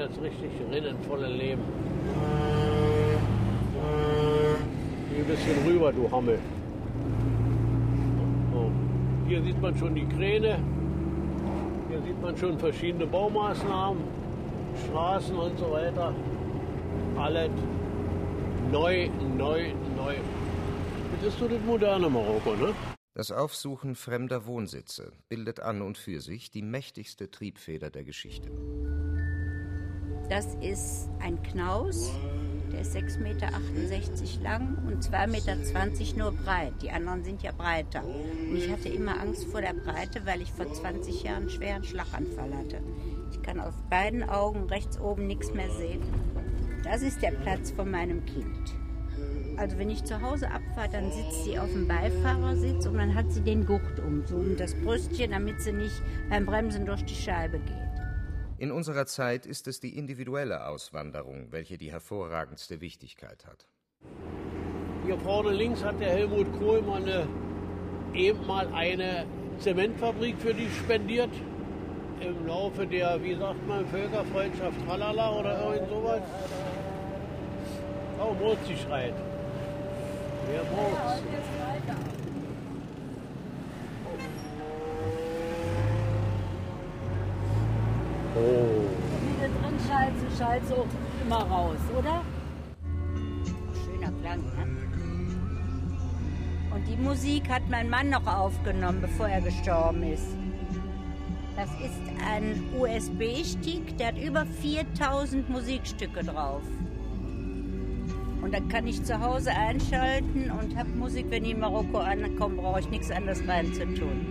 jetzt richtig rinnen, volle Leben. Geh ein bisschen rüber, du Hammel. So. Hier sieht man schon die Kräne. Hier sieht man schon verschiedene Baumaßnahmen, Straßen und so weiter. Alles neu. Das ist so das moderne Marokko, ne? Das Aufsuchen fremder Wohnsitze bildet an und für sich die mächtigste Triebfeder der Geschichte. Das ist ein Knaus, der ist 6,68 Meter lang und 2,20 Meter nur breit. Die anderen sind ja breiter. Und ich hatte immer Angst vor der Breite, weil ich vor 20 Jahren einen schweren Schlaganfall hatte. Ich kann auf beiden Augen rechts oben nichts mehr sehen. Das ist der Platz von meinem Kind. Also wenn ich zu Hause abfahre, dann sitzt sie auf dem Beifahrersitz und dann hat sie den Gurt so um das Brüstchen, damit sie nicht beim Bremsen durch die Scheibe geht. In unserer Zeit ist es die individuelle Auswanderung, welche die hervorragendste Wichtigkeit hat. Hier vorne links hat der Helmut Kohl eben mal eine Zementfabrik für die spendiert. Im Laufe der, wie sagt man, Völkerfreundschaft Tralala oder irgend sowas. Oh, Murzi schreit. Wer Murz? Oh. Wie du drin schallst auch immer raus, oder? Schöner Klang, ne? Und die Musik hat mein Mann noch aufgenommen, bevor er gestorben ist. Das ist ein USB-Stick, der hat über 4000 Musikstücke drauf. Und dann kann ich zu Hause einschalten und habe Musik, wenn ich in Marokko ankomme, brauche ich nichts anderes reinzutun.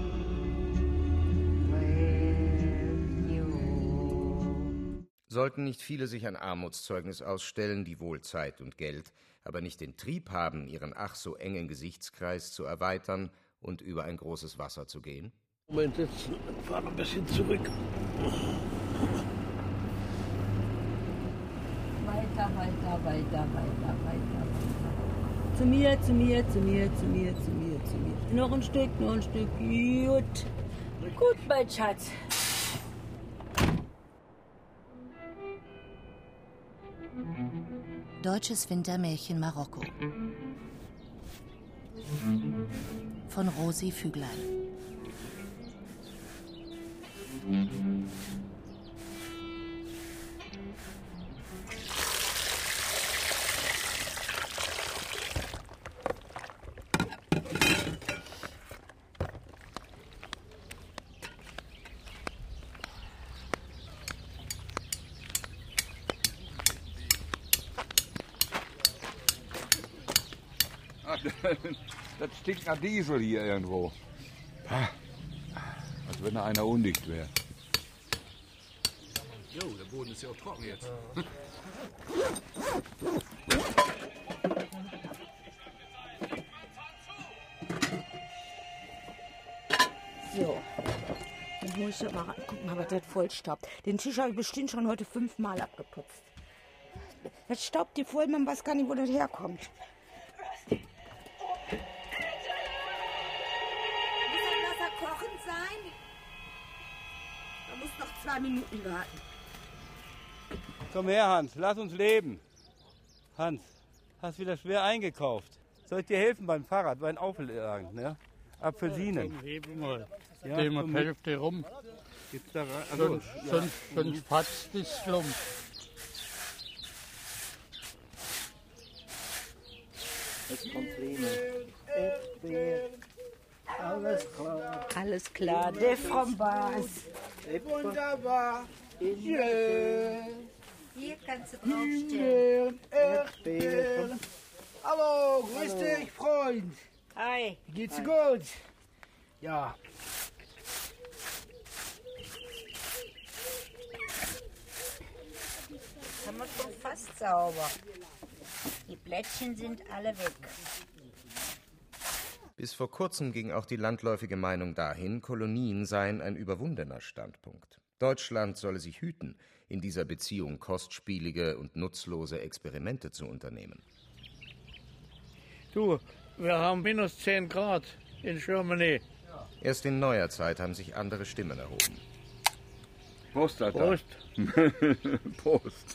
Sollten nicht viele sich ein Armutszeugnis ausstellen, die wohl Zeit und Geld, aber nicht den Trieb haben, ihren ach so engen Gesichtskreis zu erweitern und über ein großes Wasser zu gehen? Moment, sitzen, fahr noch ein bisschen zurück. Weiter. Zu mir. Noch ein Stück. Gut, mein Schatz. Deutsches Wintermärchen Marokko von Rosi Füglein. Das stinkt nach Diesel hier irgendwo. Als wenn da einer undicht wäre. Jo, der Boden ist ja auch trocken jetzt. So. Dann muss ich aber gucken, aber das Vollstaub. Den Tisch habe ich bestimmt schon heute 5-mal abgeputzt. Das staubt die voll, man weiß gar nicht, wo das herkommt. Kochen sein? Da muss noch 2 Minuten warten. Komm her, Hans, lass uns leben. Hans, hast wieder schwer eingekauft. Soll ich dir helfen beim Fahrrad, beim Aufladen, ne? Apfelsinen. Komm, hebe mal. Ja, Dreh mal die Hälfte rum. Gibt's da rein? Also, sonst patzt das Slum. Jetzt kommt Lene. Alles klar. Alles klar, der Framboise. Wunderbar. Hier kannst du draufstellen. Erdbeeren. Hallo, grüß dich, Freund. Hi. Wie geht's dir gut? Ja. Haben wir schon fast sauber. Die Blättchen sind alle weg. Bis vor kurzem ging auch die landläufige Meinung dahin, Kolonien seien ein überwundener Standpunkt. Deutschland solle sich hüten, in dieser Beziehung kostspielige und nutzlose Experimente zu unternehmen. Du, wir haben minus 10 Grad in Germany. Erst in neuer Zeit haben sich andere Stimmen erhoben. Prost, Alter. Prost. Prost.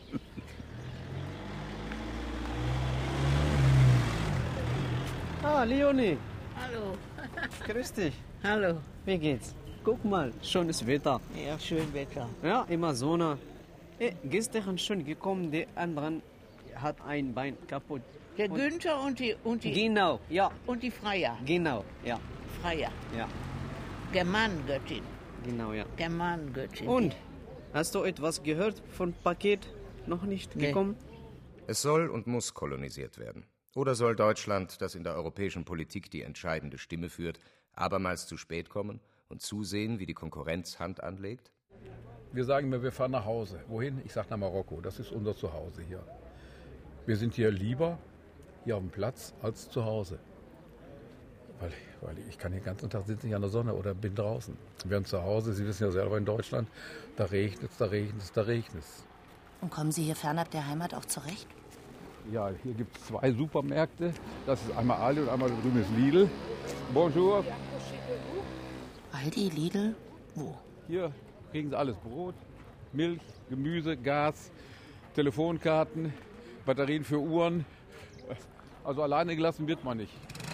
Ah, Leonie, Hallo. grüß dich. Hallo. Wie geht's? Guck mal, schönes Wetter. Ja, schön Wetter. Ja, immer Sonne. Gestern schon gekommen, der andere hat ein Bein kaputt. Der Günther und die Genau, ja. und die Freya. Genau, ja. Freya. Ja, Germanengöttin. genau, ja. Germanengöttin. Und, hast du etwas gehört von Paket? Noch nicht gekommen? Es soll und muss kolonisiert werden. Oder soll Deutschland, das in der europäischen Politik die entscheidende Stimme führt, abermals zu spät kommen und zusehen, wie die Konkurrenz Hand anlegt? Wir sagen immer, wir fahren nach Hause. Wohin? Ich sage nach Marokko. Das ist unser Zuhause hier. Wir sind hier lieber hier auf dem Platz als zu Hause. Weil ich kann den ganzen Tag sitzen hier an der Sonne oder bin draußen. Während zu Hause, Sie wissen ja selber in Deutschland, da regnet es, da regnet es, da regnet es. Und kommen Sie hier fernab der Heimat auch zurecht? Ja, hier gibt es 2 Supermärkte. Das ist einmal Aldi und einmal da drüben ist Lidl. Bonjour. Aldi, Lidl, wo? Hier kriegen Sie alles. Brot, Milch, Gemüse, Gas, Telefonkarten, Batterien für Uhren. Also alleine gelassen wird man nicht.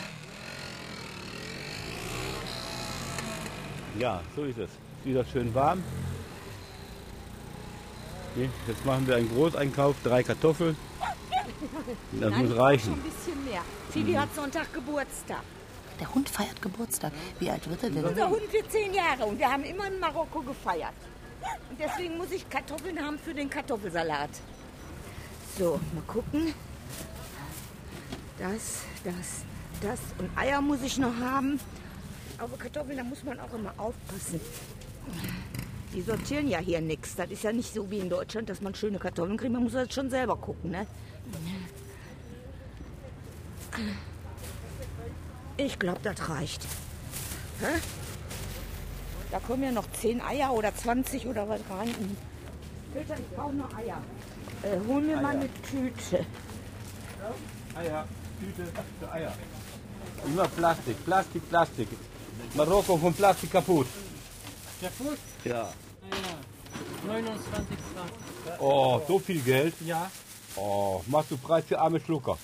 Ja, so ist es. Ist wieder schön warm. Okay, jetzt machen wir einen Großeinkauf, 3 Kartoffeln. Das Nein, muss reichen. Schon ein bisschen mehr. Fibi hat Sonntag Geburtstag. Der Hund feiert Geburtstag. Wie alt wird er denn? Unser Hund wird 10 Jahre und wir haben immer in Marokko gefeiert. Und deswegen muss ich Kartoffeln haben für den Kartoffelsalat. So, mal gucken. Das. Und Eier muss ich noch haben. Aber Kartoffeln, da muss man auch immer aufpassen. Die sortieren ja hier nichts. Das ist ja nicht so wie in Deutschland, dass man schöne Kartoffeln kriegt. Man muss das schon selber gucken, ne? Ich glaube, das reicht. Hä? Da kommen ja noch 10 Eier oder 20 oder was rein. Peter, ich brauche noch Eier. Hol mir mal eine Tüte. Eier, Tüte für Eier. Immer Plastik. Marokko von Plastik kaputt. Kaputt? Ja. 29 Franken. Oh, so viel Geld? Ja. Oh, machst du Preis für arme Schlucker.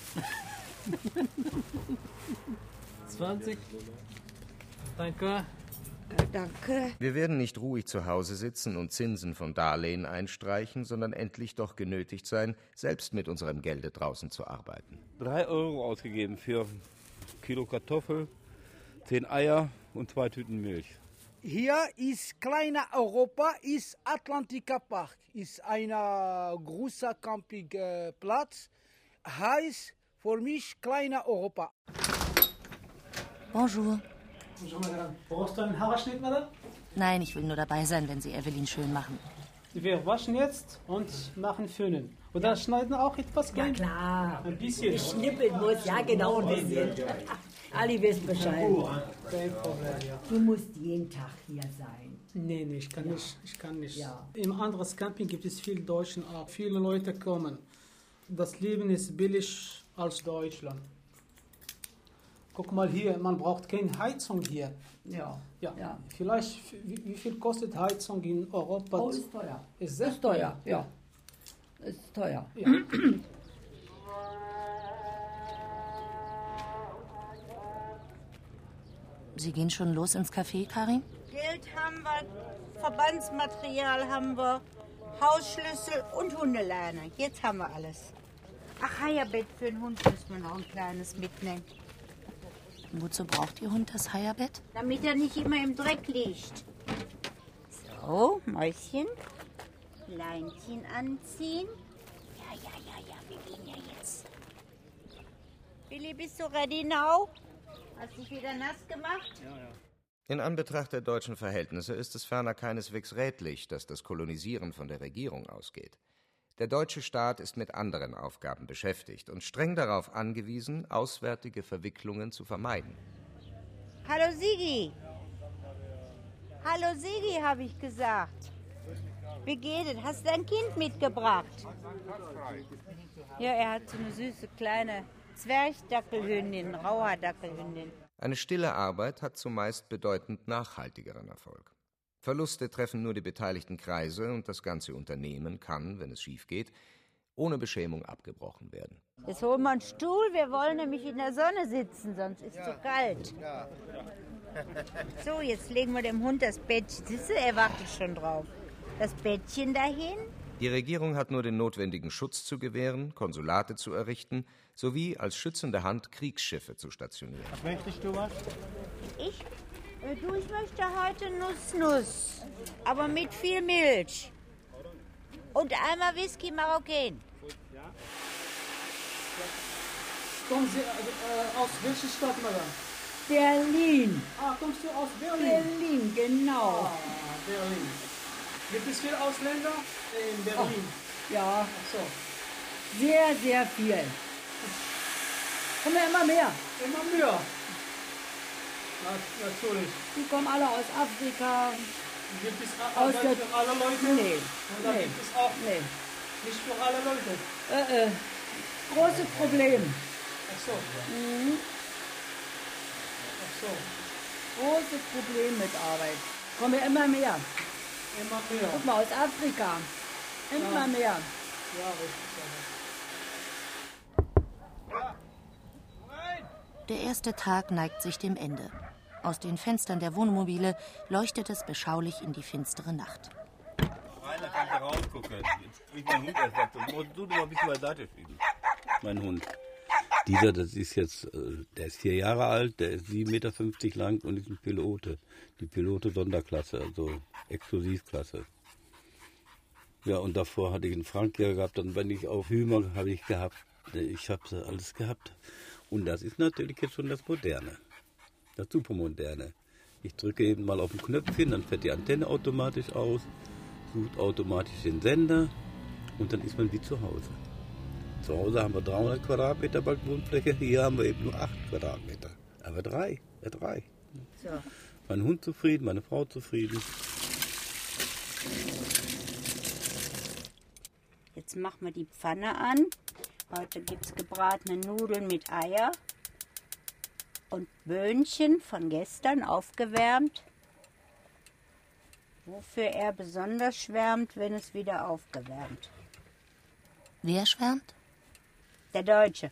20. Danke. Danke. Wir werden nicht ruhig zu Hause sitzen und Zinsen von Darlehen einstreichen, sondern endlich doch genötigt sein, selbst mit unserem Gelde draußen zu arbeiten. 3 Euro ausgegeben für Kilo Kartoffel, 10 Eier und 2 Tüten Milch. Hier ist kleiner Europa, ist Atlantika Park, ist ein großer Campingplatz, heißt für mich kleiner Europa. Bonjour. Bonjour, Madame. Brauchst du einen Haarschnitt, Madame? Nein, ich will nur dabei sein, wenn Sie Evelyn schön machen. Wir waschen jetzt und machen Föhnen. Und dann schneiden auch etwas klein. Ja, klar. Ein bisschen. Schnippeln muss, ja genau, ein bisschen. Ali wisst Bescheid. Kein Problem, ja. Du musst jeden Tag hier sein. Nee, ich kann nicht. Ich kann nicht. Ja. Im anderen Camping gibt es viele Deutschen auch. Viele Leute kommen. Das Leben ist billig als Deutschland. Guck mal hier, man braucht keine Heizung hier. Ja. Ja. Vielleicht, wie viel kostet Heizung in Europa? Oh, ist teuer. Ist sehr Ist teuer, ja. Ist teuer. Ja. Sie gehen schon los ins Café, Karin? Geld haben wir, Verbandsmaterial haben wir, Hausschlüssel und Hundeleine. Jetzt haben wir alles. Ach, Heierbett für den Hund müssen wir noch ein kleines mitnehmen. Wozu braucht Ihr Hund das Heierbett? Damit er nicht immer im Dreck liegt. So, Mäuschen. Leinchen anziehen. Ja, wir gehen ja jetzt. Billy, bist du ready now? Hast dich wieder nass gemacht? Ja. In Anbetracht der deutschen Verhältnisse ist es ferner keineswegs rätlich, dass das Kolonisieren von der Regierung ausgeht. Der deutsche Staat ist mit anderen Aufgaben beschäftigt und streng darauf angewiesen, auswärtige Verwicklungen zu vermeiden. Hallo Sigi. Hallo Sigi, habe ich gesagt. Wie geht es? Hast du dein Kind mitgebracht? Ja, er hat so eine süße kleine Zwerchdackelhündin, Rauhaardackelhündin. Eine stille Arbeit hat zumeist bedeutend nachhaltigeren Erfolg. Verluste treffen nur die beteiligten Kreise und das ganze Unternehmen kann, wenn es schief geht, ohne Beschämung abgebrochen werden. Jetzt holen wir einen Stuhl, wir wollen nämlich in der Sonne sitzen, sonst ist es zu kalt. So, jetzt legen wir dem Hund das Bettchen. Siehst du, er wartet schon drauf. Das Bettchen dahin. Die Regierung hat nur den notwendigen Schutz zu gewähren, Konsulate zu errichten, sowie als schützende Hand Kriegsschiffe zu stationieren. Was möchtest du was? Ich möchte heute Nuss, aber mit viel Milch. Und einmal Whisky Marokkan. Kommen Sie aus welcher Stadt, Madame? Berlin. Ah, kommst du aus Berlin? Berlin, genau. Ah, Berlin. Gibt es viele Ausländer in Berlin? Oh, ja. Ach so. Sehr, sehr viel. Kommen ja immer mehr. Immer mehr. Natürlich. Die kommen alle aus Afrika. Gibt es aus Arbeit für alle Leute? Nee. Oder gibt es auch nicht für alle Leute? Großes Problem. Ach so. Mhm. Ach so. Großes Problem mit Arbeit. Kommen ja immer mehr. Immer mehr. Guck mal, aus Afrika. Immer mehr. Ja, richtig. Der erste Tag neigt sich dem Ende. Aus den Fenstern der Wohnmobile leuchtet es beschaulich in die finstere Nacht. Rainer, kannst du rausgucken. Jetzt kriegt mein Hund erst was. Dann musst du mal ein bisschen beiseite schieben. Mein Hund. Dieser, das ist jetzt, der ist 4 Jahre alt, der ist 7,50 Meter lang und ist ein Pilote. Die Pilote Sonderklasse, also Exklusivklasse. Ja, und davor hatte ich einen Frankjäger gehabt, dann bin ich auf Hümer, habe ich gehabt. Ich habe alles gehabt. Und das ist natürlich jetzt schon das Moderne. Das Supermoderne. Ich drücke eben mal auf den Knöpfchen, dann fährt die Antenne automatisch aus, sucht automatisch den Sender und dann ist man wie zu Hause. Zu Hause haben wir 300 Quadratmeter Balkonfläche, hier haben wir eben nur 8 Quadratmeter. Aber 3. So. Mein Hund zufrieden, meine Frau zufrieden. Jetzt machen wir die Pfanne an. Heute gibt es gebratene Nudeln mit Eier und Böhnchen von gestern aufgewärmt. Wofür er besonders schwärmt, wenn es wieder aufgewärmt. Wer schwärmt? Der Deutsche.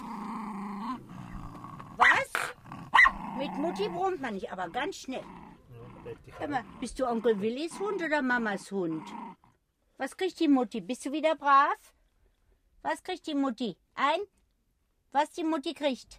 Was? Mit Mutti brummt man nicht, aber ganz schnell. Hör mal, bist du Onkel Willis Hund oder Mamas Hund? Was kriegt die Mutti? Bist du wieder brav? Was kriegt die Mutti? Was die Mutti kriegt?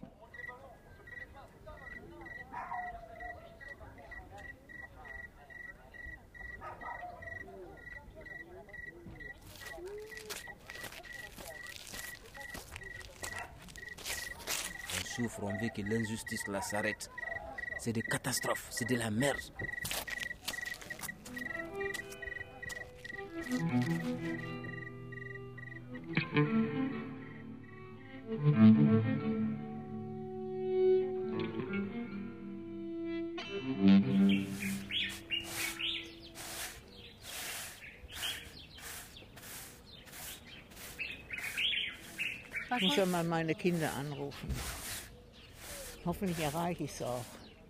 On souffre, on veut que l'injustice la s'arrête. C'est des catastrophes, c'est de la merde. Ich muss schon mal meine Kinder anrufen. Hoffentlich erreiche ich es auch.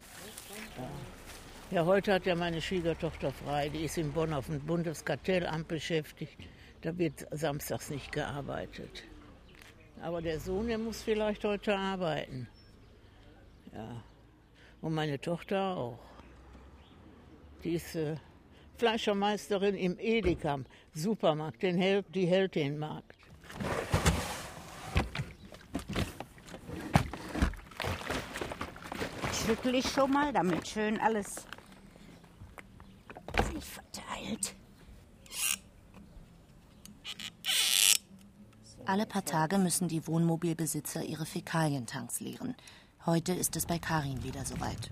Ja, heute hat ja meine Schwiegertochter frei. Die ist in Bonn auf dem Bundeskartellamt beschäftigt. Da wird samstags nicht gearbeitet. Aber der Sohn, der muss vielleicht heute arbeiten. Ja. Und meine Tochter auch. Die ist Fleischermeisterin im Edeka, Supermarkt. Die hält den Markt. Schüttel ich schon mal, damit schön alles sich verteilt. Alle paar Tage müssen die Wohnmobilbesitzer ihre Fäkalientanks leeren. Heute ist es bei Karin wieder soweit.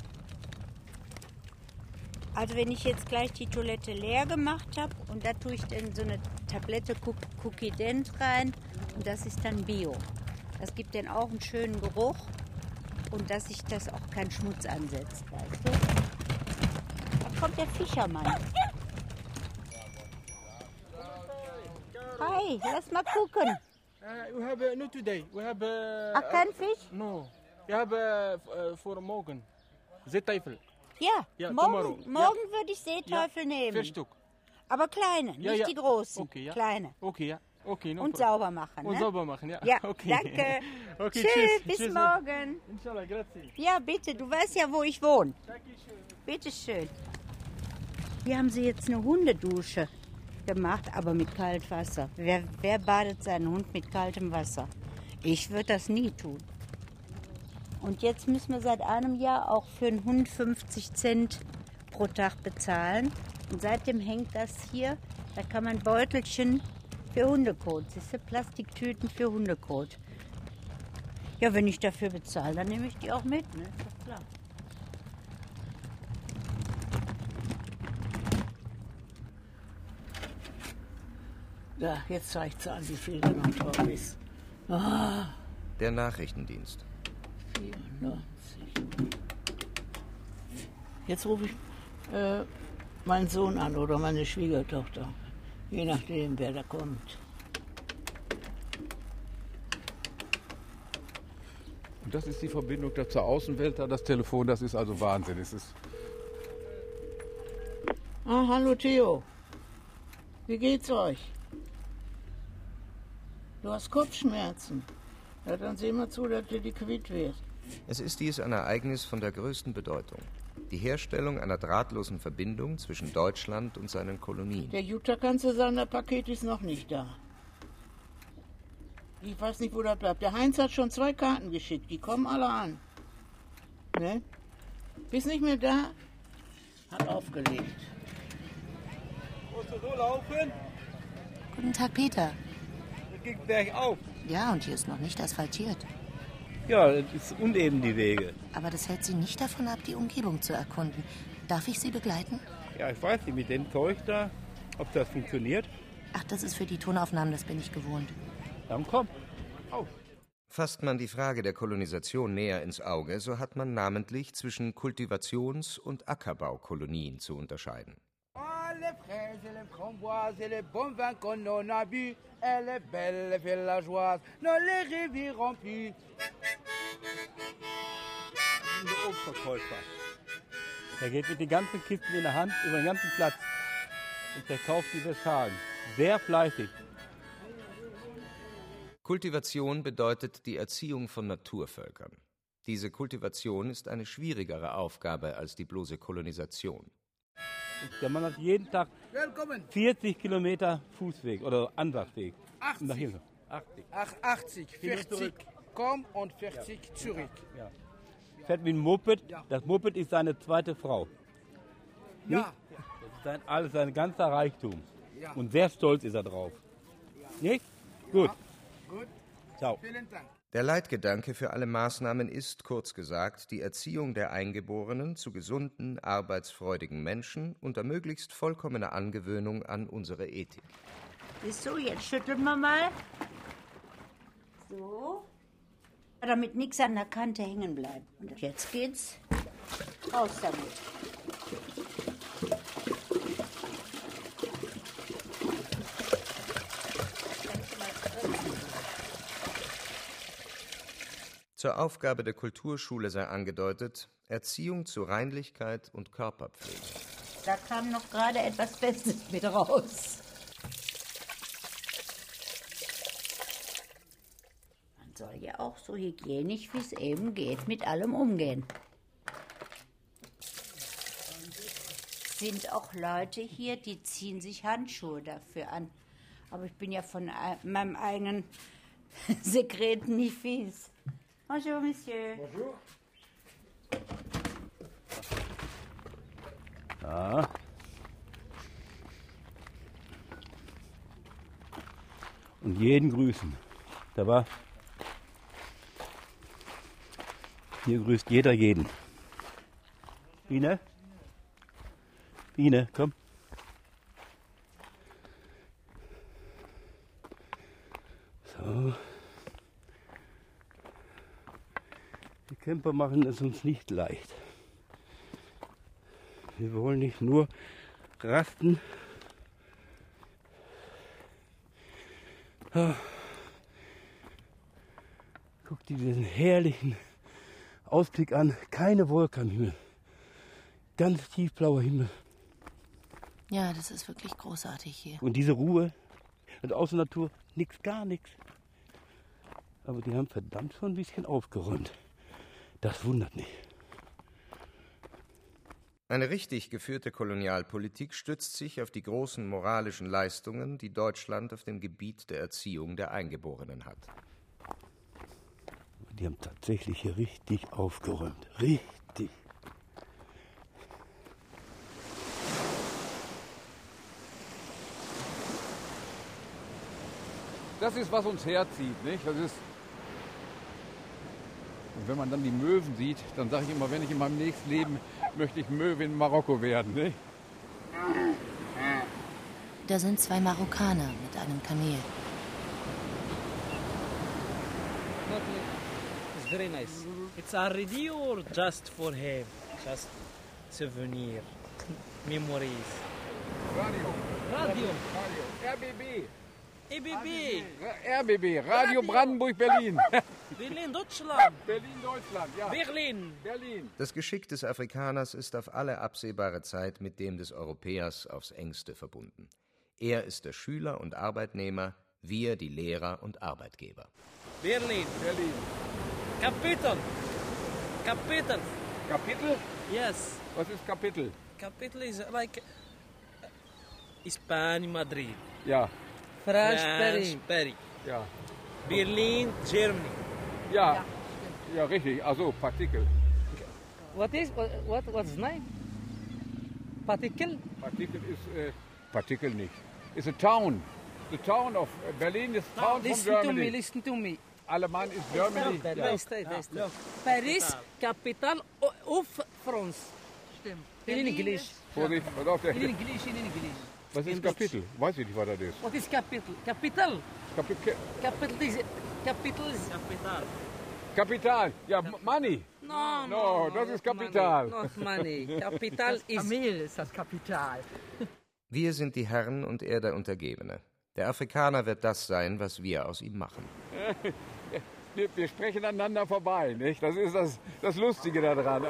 Also wenn ich jetzt gleich die Toilette leer gemacht habe und da tue ich dann so eine Tablette Cookie Dent rein und das ist dann Bio. Das gibt dann auch einen schönen Geruch und dass sich das auch kein Schmutz ansetzt, weißt du? Da kommt der Fischermann. Hi, lass mal gucken. We have not today. We have. Ach, kein Fisch? No. We have for morgen. Zeeteufel. Ja, morgen würde ich Seeteufel nehmen. 4 Stück. Aber kleine, nicht die großen. Okay, ja. Kleine. Okay, ja. Okay, und sauber machen. Und sauber machen, ja. Ja, okay. danke. Okay, tschüss, bis tschüss. morgen. Inshallah, grazie. Ja, bitte, du weißt ja, wo ich wohne. Bitte schön. Hier haben sie jetzt eine Hundedusche gemacht, aber mit Kaltwasser. Wer badet seinen Hund mit kaltem Wasser? Ich würde das nie tun. Und jetzt müssen wir seit einem Jahr auch für einen Hund 50 Cent pro Tag bezahlen. Und seitdem hängt das hier. Da kann man Beutelchen für Hundekot. Das sind Plastiktüten für Hundekot. Ja, wenn ich dafür bezahle, dann nehme ich die auch mit. Ne? Ist doch klar. Ja, jetzt zeigt sie an, wie viel da noch drauf ist. Ah. Der Nachrichtendienst. 94. Jetzt rufe ich meinen Sohn an oder meine Schwiegertochter. Je nachdem, wer da kommt. Und das ist die Verbindung da zur Außenwelt, da das Telefon, das ist also Wahnsinn. Es ist Hallo Theo. Wie geht's euch? Du hast Kopfschmerzen. Ja, dann sehen wir zu, dass dir die quitt wird. Es ist dies ein Ereignis von der größten Bedeutung. Die Herstellung einer drahtlosen Verbindung zwischen Deutschland und seinen Kolonien. Der Jutta kannst du sagen, das Paket ist noch nicht da. Ich weiß nicht, wo das bleibt. Der Heinz hat schon 2 Karten geschickt. Die kommen alle an. Ne? Bist nicht mehr da? Hat aufgelegt. Musst du so laufen? Guten Tag, Peter. Das geht bergauf. Ja, und hier ist noch nicht asphaltiert. Ja, es ist uneben die Wege. Aber das hält Sie nicht davon ab, die Umgebung zu erkunden. Darf ich Sie begleiten? Ja, ich weiß nicht, mit dem Zeug da, ob das funktioniert. Ach, das ist für die Tonaufnahmen, das bin ich gewohnt. Dann komm, auf. Fasst man die Frage der Kolonisation näher ins Auge, so hat man namentlich zwischen Kultivations- und Ackerbaukolonien zu unterscheiden. Les fraises et les framboises et les bons vins qu'on en a bu, et les belles villageoises, non les rivières remplies. Der Obstverkäufer. Der geht mit den ganzen Kisten in der Hand über den ganzen Platz und verkauft diese Schalen. Sehr fleißig. Kultivation bedeutet die Erziehung von Naturvölkern. Diese Kultivation ist eine schwierigere Aufgabe als die bloße Kolonisation. Der Mann hat jeden Tag 40 Kilometer Fußweg oder Ansatzweg. 80. Nach hier. 80. 80, 40 komm und 40 zurück. Ja. Fährt wie ein Moped. Ja. Das Moped ist seine zweite Frau. Ja. Das ist alles sein ganzer Reichtum. Ja. Und sehr stolz ist er drauf. Nicht? Gut. Gut. Ciao. Vielen Dank. Der Leitgedanke für alle Maßnahmen ist, kurz gesagt, die Erziehung der Eingeborenen zu gesunden, arbeitsfreudigen Menschen unter möglichst vollkommener Angewöhnung an unsere Ethik. So, jetzt schütteln wir mal. So. Damit nichts an der Kante hängen bleibt. Und jetzt geht's raus damit. Zur Aufgabe der Kulturschule sei angedeutet, Erziehung zu Reinlichkeit und Körperpflege. Da kam noch gerade etwas Besseres mit raus. Man soll ja auch so hygienisch, wie es eben geht, mit allem umgehen. Es sind auch Leute hier, die ziehen sich Handschuhe dafür an. Aber ich bin ja von meinem eigenen Sekret nicht fies. Bonjour, Monsieur. Bonjour. Ja. Und jeden grüßen. Da war. Hier grüßt jeder jeden. Biene? Biene, komm. So. Die Camper machen es uns nicht leicht. Wir wollen nicht nur rasten. Guck dir diesen herrlichen Ausblick an. Keine Wolke am Himmel. ganz tiefblauer Himmel. Ja, das ist wirklich großartig hier. Und diese Ruhe, und Außennatur, nichts, gar nichts. Aber die haben verdammt schon ein bisschen aufgeräumt. Das wundert mich. Eine richtig geführte Kolonialpolitik stützt sich auf die großen moralischen Leistungen, die Deutschland auf dem Gebiet der Erziehung der Eingeborenen hat. Die haben tatsächlich hier richtig aufgeräumt. Richtig. Das ist, was uns herzieht, nicht? Das ist. Und wenn man dann die Möwen sieht, dann sage ich immer, wenn ich in meinem nächsten Leben möchte ich Möwe in Marokko werden, nicht? Da sind 2 Marokkaner mit einem Kamel. It's very nice. It's already or just for him? Just souvenir, memories. Radio. RBB. EBB. RBB, Radio Brandenburg, Berlin. Berlin, Deutschland. Berlin, Deutschland, ja. Berlin. Das Geschick des Afrikaners ist auf alle absehbare Zeit mit dem des Europäers aufs engste verbunden. Er ist der Schüler und Arbeitnehmer, wir die Lehrer und Arbeitgeber. Berlin. Berlin. Kapitel. Kapitel. Kapitel? Yes. Was ist Kapitel? Kapitel is like Spain, Madrid. Ja. France, Paris. Ja. Berlin, Germany. Ja. Ja, richtig. Also Partikel. What's name? Particle? Partikel ist Partikel nicht. It's a town. The town of Berlin is town from Germany. Listen to me. Allemand is Germany. Ja. Paris, capital of France. Stimmt. In English. Vorsicht, pass auf. In English. Was ist Kapitel? Weiß ich nicht, was das ist. What is capital? Capital. Capital is capital. Kapital. Ja, Money. No, das ist Kapital. Not money. Capital Das is. Kamel ist das Kapital. Wir sind die Herren und er der Untergebene. Der Afrikaner wird das sein, was wir aus ihm machen. Wir sprechen aneinander vorbei, nicht? Das ist das Lustige daran.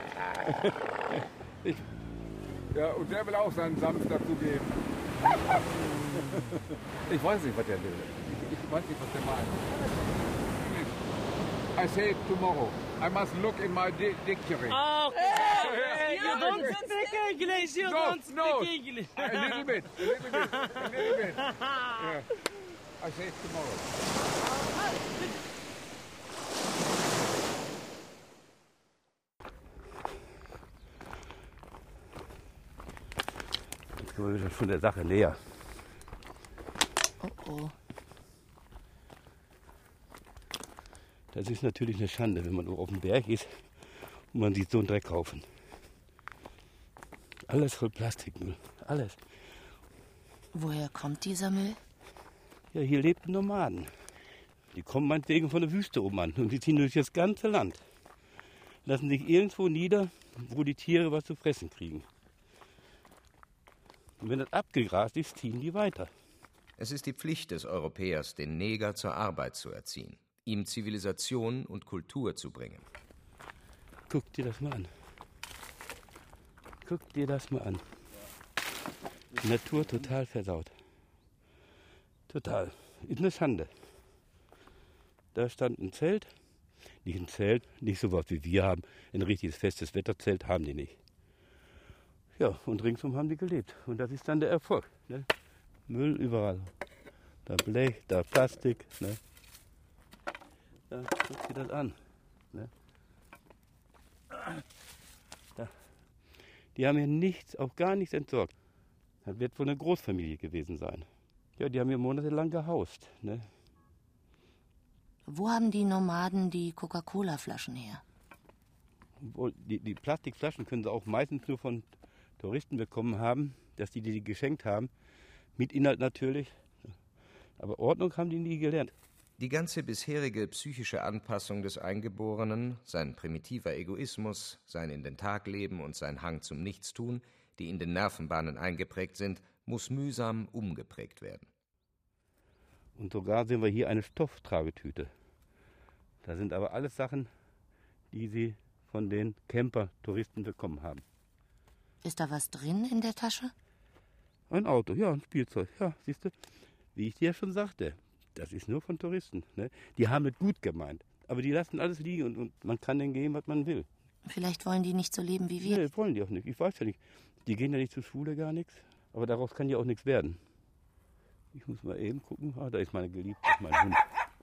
Ja, und der will auch seinen Senf dazugeben. Ich weiß nicht, was der will. Ich weiß nicht, was der meint. I say it tomorrow. I must look in my dictionary. Oh, you don't speak English. You don't speak English. A little bit. Yeah. I say it tomorrow. Jetzt kommen wir wieder von der Sache näher. Oh. Das ist natürlich eine Schande, wenn man auf dem Berg ist und man sieht so einen Dreckhaufen. Alles voll Plastikmüll, alles. Woher kommt dieser Müll? Ja, hier lebten Nomaden. Die kommen meinetwegen von der Wüste rum an und die ziehen durch das ganze Land. Lassen sich irgendwo nieder, wo die Tiere was zu fressen kriegen. Und wenn das abgegrast ist, ziehen die weiter. Es ist die Pflicht des Europäers, den Neger zur Arbeit zu erziehen, ihm Zivilisation und Kultur zu bringen. Guck dir das mal an. Guck dir das mal an. Die Natur total versaut. Total. Ist eine Schande. Da stand ein Zelt. Nicht ein Zelt, nicht so was wie wir haben. Ein richtiges festes Wetterzelt haben die nicht. Ja, und ringsum haben die gelebt. Und das ist dann der Erfolg. Ne? Müll überall. Da Blech, da Plastik. Ne? Da, guck dir das an. Ne? Da. Die haben hier nichts, auch gar nichts entsorgt. Das wird wohl eine Großfamilie gewesen sein. Ja, die haben hier monatelang gehaust. Ne? Wo haben die Nomaden die Coca-Cola-Flaschen her? Die Plastikflaschen können sie auch meistens nur von Touristen bekommen haben, dass die geschenkt haben. Mit Inhalt natürlich. Aber Ordnung haben die nie gelernt. Die ganze bisherige psychische Anpassung des Eingeborenen, sein primitiver Egoismus, sein in den Tag leben und sein Hang zum Nichtstun, die in den Nervenbahnen eingeprägt sind, muss mühsam umgeprägt werden. Und sogar sehen wir hier eine Stofftragetüte. Da sind aber alles Sachen, die sie von den Camper-Touristen bekommen haben. Ist da was drin in der Tasche? Ein Auto, ja, ein Spielzeug. Ja, siehst du, wie ich dir ja schon sagte, das ist nur von Touristen. Ne? Die haben es gut gemeint, aber die lassen alles liegen und man kann denen geben, was man will. Vielleicht wollen die nicht so leben wie wir. Nee, wollen die auch nicht. Ich weiß ja nicht. Die gehen ja nicht zur Schule, gar nichts. Aber daraus kann ja auch nichts werden. Ich muss mal eben gucken. Ah, da ist meine Geliebte, mein Hund.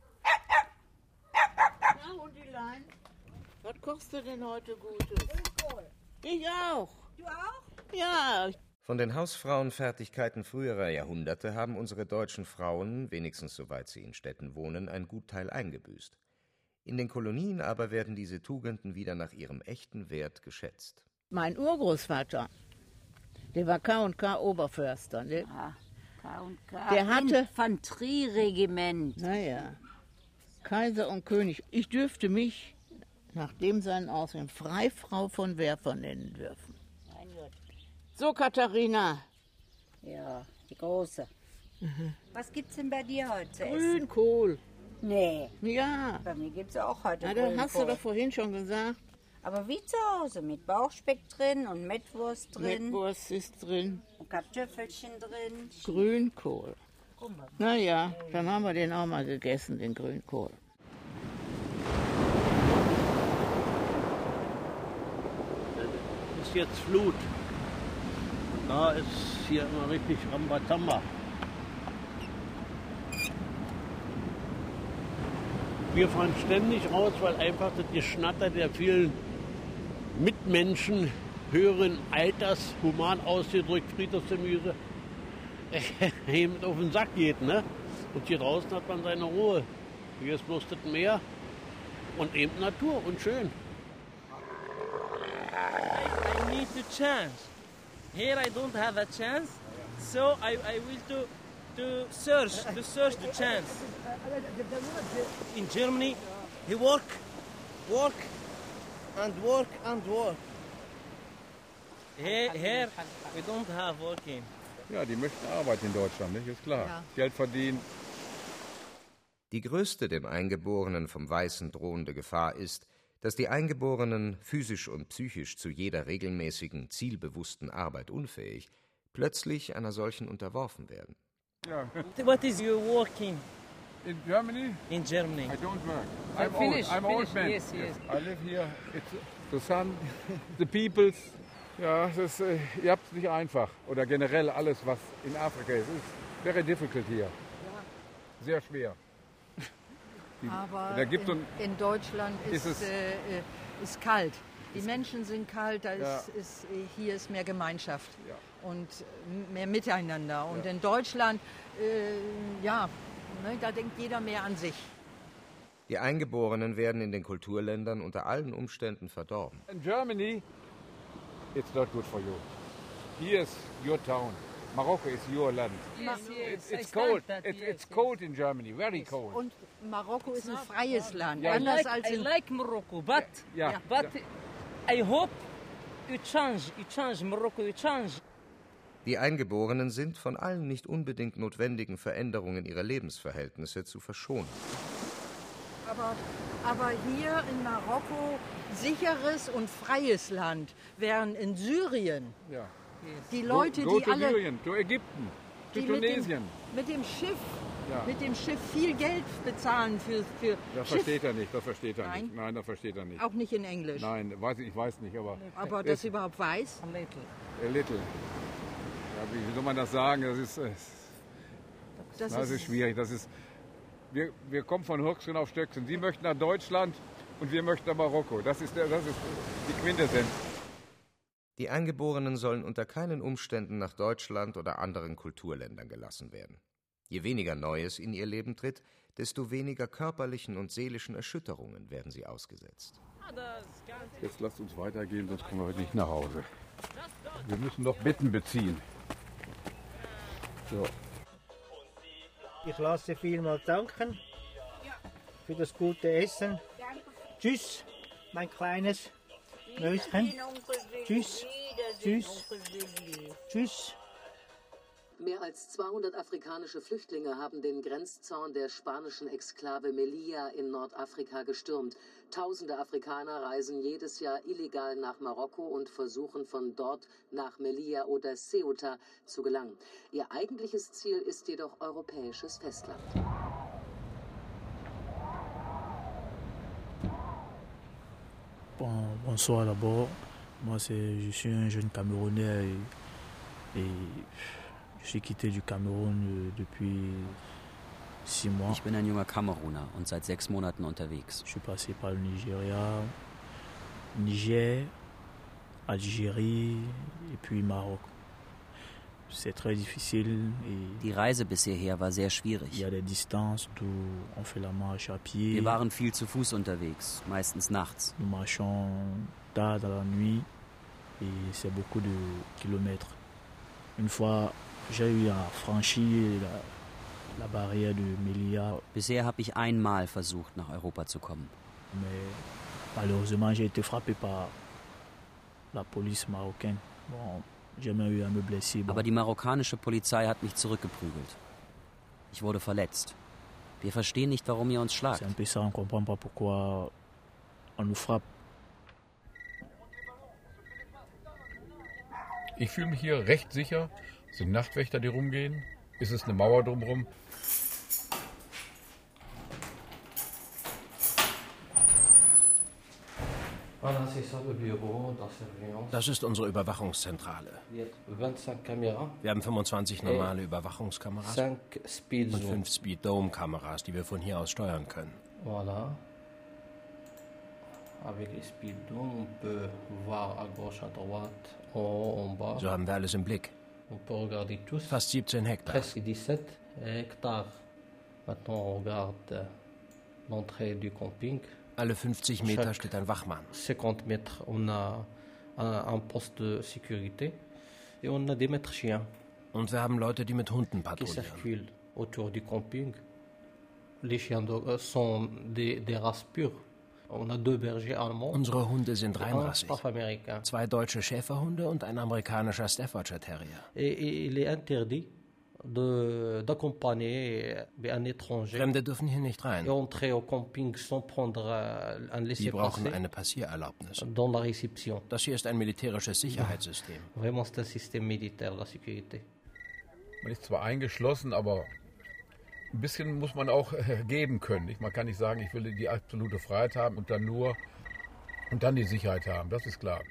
Na, Hundilein, was kochst du denn heute Gutes? Ich auch. Du auch? Ja. Von den Hausfrauenfertigkeiten früherer Jahrhunderte haben unsere deutschen Frauen, wenigstens soweit sie in Städten wohnen, ein Gutteil eingebüßt. In den Kolonien aber werden diese Tugenden wieder nach ihrem echten Wert geschätzt. Mein Urgroßvater, der war K&K Oberförster. Ne? K&K Der hatte Infanterieregiment. Naja, Kaiser und König. Ich dürfte mich nach dem seinen Aussehen Freifrau von Werfer nennen dürfen. Mein Gott. So, Katharina. Ja, die Große. Was gibt's denn bei dir heute zu essen? Grünkohl. Nee. Ja. Bei mir gibt's auch heute Na, Grünkohl. das hast du doch vorhin schon gesagt. Aber wie zu Hause, mit Bauchspeck drin und Mettwurst drin. Mettwurst ist drin. Und Kartoffelchen drin. Grünkohl. Guck mal. Naja, dann haben wir den auch mal gegessen, den Grünkohl. Ist jetzt Flut. Da ist hier immer richtig Rambazamba. Wir fahren ständig raus, weil einfach das Geschnatter der vielen Mitmenschen höheren Alters, human ausgedrückt, Friedhofsgemüse, eben auf den Sack geht. Ne? Und hier draußen hat man seine Ruhe. Hier ist bloß das Meer und eben Natur und schön. I need to change. Here I don't have a chance, so I will to search the chance. In Germany, he work and work and work. Here we don't have working. Ja, die möchten arbeiten in Deutschland, nicht? Ist klar. Ja. Geld verdienen. Die größte dem Eingeborenen vom Weißen drohende Gefahr ist, dass die Eingeborenen, physisch und psychisch zu jeder regelmäßigen, zielbewussten Arbeit unfähig, plötzlich einer solchen unterworfen werden. Ja. What is your working? In Germany? In Germany. I don't work. I'm I'm finish, old man. yes, yes. I live here. It's the sun, the peoples. Ja, das ist, ihr habt es nicht einfach. Oder generell alles, was in Afrika ist. It's very difficult hier. Sehr schwer. Aber da gibt in Deutschland ist kalt. Die Menschen sind kalt, hier ist mehr Gemeinschaft und mehr Miteinander. Und in Deutschland, da denkt jeder mehr an sich. Die Eingeborenen werden in den Kulturländern unter allen Umständen verdorben. In Germany, it's not good for you. Here is your town. Morocco is your land. It's cold. It's cold in Germany, very cold. Und Marokko ist ein freies Land. I Anders als I like Morocco, but I hope you change Morocco, you change. Die Eingeborenen sind von allen nicht unbedingt notwendigen Veränderungen ihrer Lebensverhältnisse zu verschonen. Aber hier in Marokko sicheres und freies Land, während in Syrien die Leute, go die to alle Syrien, to Ägypten, to Tunesien. Mit dem Schiff viel Geld bezahlen für Das Schiff. versteht er nicht, das versteht er Nein. nicht. Nein, das versteht er nicht. Auch nicht in Englisch. Nein, ich weiß nicht, aber... Aber das überhaupt weiß? A little. Ja, wie soll man das sagen? Das ist schwierig. Wir kommen von Höchstgen auf Stöckchen. Sie möchten nach Deutschland und wir möchten nach Marokko. Das ist die Quintessenz. Die Eingeborenen sollen unter keinen Umständen nach Deutschland oder anderen Kulturländern gelassen werden. Je weniger Neues in ihr Leben tritt, desto weniger körperlichen und seelischen Erschütterungen werden sie ausgesetzt. Jetzt lasst uns weitergehen, sonst kommen wir heute nicht nach Hause. Wir müssen noch Betten beziehen. So. Ich lasse vielmals danken für das gute Essen. Tschüss, mein kleines Mäuschen. Tschüss, tschüss, tschüss. Mehr als 200 afrikanische Flüchtlinge haben den Grenzzaun der spanischen Exklave Melilla in Nordafrika gestürmt. Tausende Afrikaner reisen jedes Jahr illegal nach Marokko und versuchen von dort nach Melilla oder Ceuta zu gelangen. Ihr eigentliches Ziel ist jedoch europäisches Festland. Bonsoir d'abord. Je suis un jeune Camerounais et je suis quitté du Cameroun depuis 6 mois. Ich bin ein junger Kameruner und seit 6 Monaten unterwegs. Je suis passé par le Nigeria, Niger, Algérie et puis Maroc. C'est très difficile. Die Reise bis hierher war sehr schwierig. Il y a des distances où on fait la marche à pied. Wir waren viel zu Fuß unterwegs, meistens nachts. Nous marchons tard dans la nuit et c'est beaucoup de kilomètres. Une fois, j'ai eu à franchir la barrière de Melilla. Bisher habe ich einmal versucht, nach Europa zu kommen. Mais malheureusement, j'ai été frappé par la police marocaine. Bon, j'ai même eu à me blesser. Aber die marokkanische Polizei hat mich zurückgeprügelt. Ich wurde verletzt. Wir verstehen nicht, warum ihr uns schlagt. C'est un peu ça, on comprend pas pourquoi on nous frappe. Ich fühle mich hier recht sicher. Es sind Nachtwächter, die rumgehen. Es ist eine Mauer drumherum. Das ist unsere Überwachungszentrale. Wir haben 25 normale Überwachungskameras und 5 Speed-Dome-Kameras, die wir von hier aus steuern können. So haben wir alles im Blick. Fast 17 Hektar. Alle 50 Meter steht ein Wachmann. Und wir haben Leute, die mit Hunden patrouillieren. Unsere Hunde sind reinrassig. 2 deutsche Schäferhunde und ein amerikanischer Staffordshire Terrier. Fremde dürfen hier nicht rein. Die brauchen eine Passiererlaubnis. Das hier ist ein militärisches Sicherheitssystem. Man ist zwar eingeschlossen, aber ein bisschen muss man auch geben können. Man kann nicht sagen, ich will die absolute Freiheit haben und dann die Sicherheit haben. Das ist klar.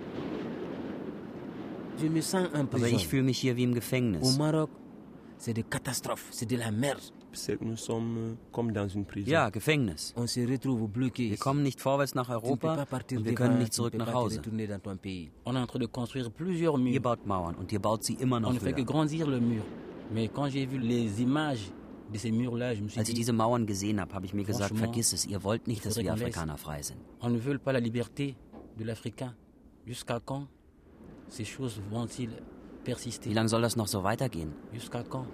Aber ich fühle mich hier wie im Gefängnis. C'est des catastrophes, c'est de la merde. Nous sommes comme dans une prison. Ja, Gefängnis. On se retrouve bloqué. Wir kommen nicht vorwärts nach Europa und wir können nicht zurück nach Hause. On est en train de construire plusieurs murs. Ihr baut Mauern und ihr baut sie immer noch On ne fait que höher. grandir le mur. Mais quand j'ai vu les images de ces murs-là, je me suis Als ich dit, diese Mauern gesehen habe, habe ich mir gesagt, franchement, vergiss es, ihr wollt nicht, dass wir Afrikaner frei sind. on ne veut pas la liberté de l'Africain. Jusqu'à quand ces choses vont-ils persister? Wie lange soll das noch so weitergehen? Jusqu'à quand?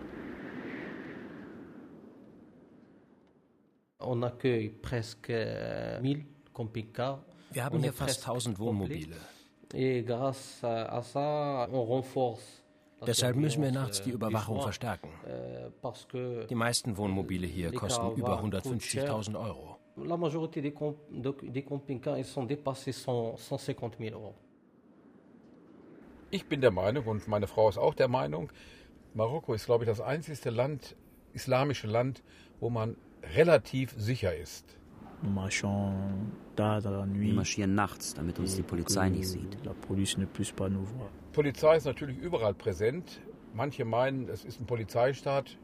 On accueille presque 1000 camping-cars. Wir haben hier fast 1000 Wohnmobile. Et grâce à ça, on renforce. Deshalb müssen wir nachts die Überwachung verstärken. Die meisten Wohnmobile hier kosten über 150.000 Euro. La majorité des camping-cars, ils sont dépassés 150 000 Euro. Ich bin der Meinung, und meine Frau ist auch der Meinung, Marokko ist, glaube ich, das einzige Land, islamische Land, wo man relativ sicher ist. Wir marschieren nachts, damit uns die Polizei nicht sieht. Polizei ist natürlich überall präsent. Manche meinen, es ist ein Polizeistaat.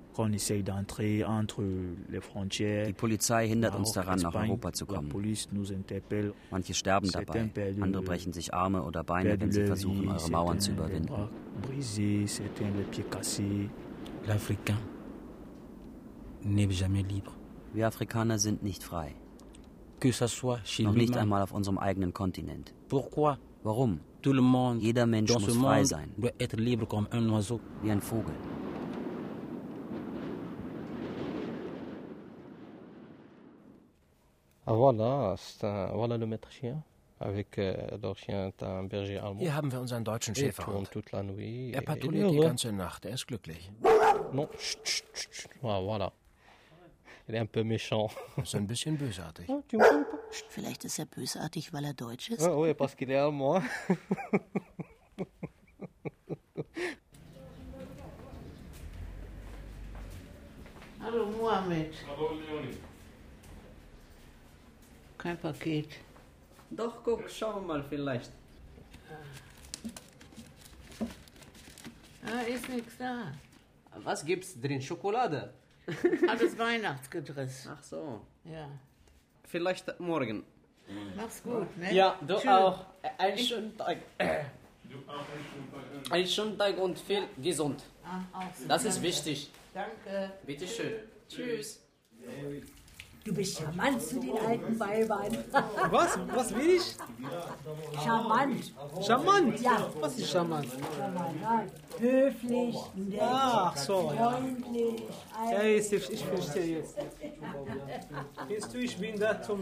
Die Polizei hindert uns daran, nach Europa zu kommen. Manche sterben dabei, andere brechen sich Arme oder Beine, wenn sie versuchen, eure Mauern zu überwinden. L'Africain n'est jamais libre. Wir Afrikaner sind nicht frei. Que ça soit chez Noch nicht lui-même. einmal auf unserem eigenen Kontinent. Pourquoi? Warum? Tout le monde Jeder Mensch dans muss ce frei monde sein, doit être libre comme un oiseau. wie ein Vogel. Ah, voilà, voilà le maître chien. Hier haben wir unseren deutschen Schäferhund. Er patrouilliert die ganze Nacht, er ist glücklich. Voilà. Il est un peu méchant. Ist ein bisschen bösartig. Vielleicht ist er bösartig, weil er deutsch ist? Oui, parce qu'il est allemand. Hallo Mohammed. Hallo Leonie. Kein Paket. Doch, guck, schauen wir mal vielleicht. Ist nichts da. Was gibt's drin? Schokolade? Alles Weihnachtsgedress. Ach so. Ja. Vielleicht morgen. Mach's gut, ne? Ja, du Tschüss. auch. Einen schönen Tag. Einen schönen Tag und viel gesund. Auch so. Das ist wichtig. Danke. Bitte schön. Tschüss. Du bist charmant zu den alten Weibern. Was? Was will ich? Charmant. Charmant? Ja. Was ist charmant? Charmant. Höflich, nett, Ach so. freundlich. Ja, jetzt, ich verstehe jetzt. Weißt du, ich bin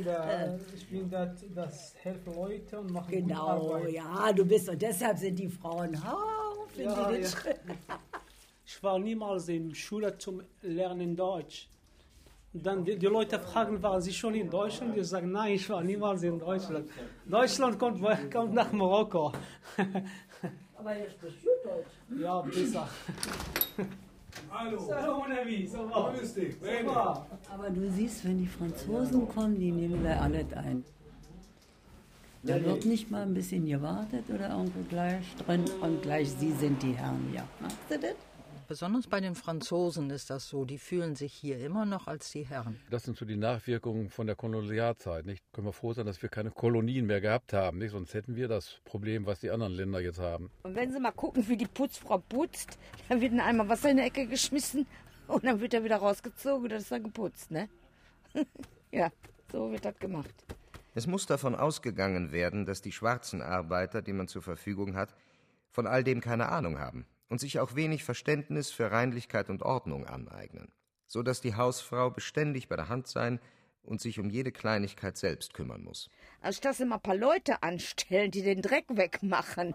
das helfe Leute und mache Genau, gute Arbeit. ja, du bist und deshalb sind die Frauen, finde Ja, ich nicht ja. schön. Ich war niemals in Schule zum Lernen Deutsch. Und dann die Leute fragen, waren Sie schon in Deutschland? Ich sage, nein, ich war niemals in Deutschland. Deutschland kommt nach Marokko. Aber ihr spricht gut Deutsch. Ja, besser. Hallo. Salam, mon ami, ça va? Grüß dich. Ça va? Aber du siehst, wenn die Franzosen kommen, die nehmen wir alles ein. Da wird nicht mal ein bisschen gewartet oder irgendwo gleich drin und gleich Sie sind die Herren. Ja, machst du das? Besonders bei den Franzosen ist das so. Die fühlen sich hier immer noch als die Herren. Das sind so die Nachwirkungen von der Kolonialzeit. Nicht? Können wir froh sein, dass wir keine Kolonien mehr gehabt haben. Nicht? Sonst hätten wir das Problem, was die anderen Länder jetzt haben. Und wenn Sie mal gucken, wie die Putzfrau putzt, dann wird ein Eimer Wasser in die Ecke geschmissen und dann wird er wieder rausgezogen und dann ist er geputzt, ne? Ja, so wird das gemacht. Es muss davon ausgegangen werden, dass die schwarzen Arbeiter, die man zur Verfügung hat, von all dem keine Ahnung haben und sich auch wenig Verständnis für Reinlichkeit und Ordnung aneignen, so dass die Hausfrau beständig bei der Hand sein und sich um jede Kleinigkeit selbst kümmern muss. Anstatt Sie mal ein paar Leute anstellen, die den Dreck wegmachen.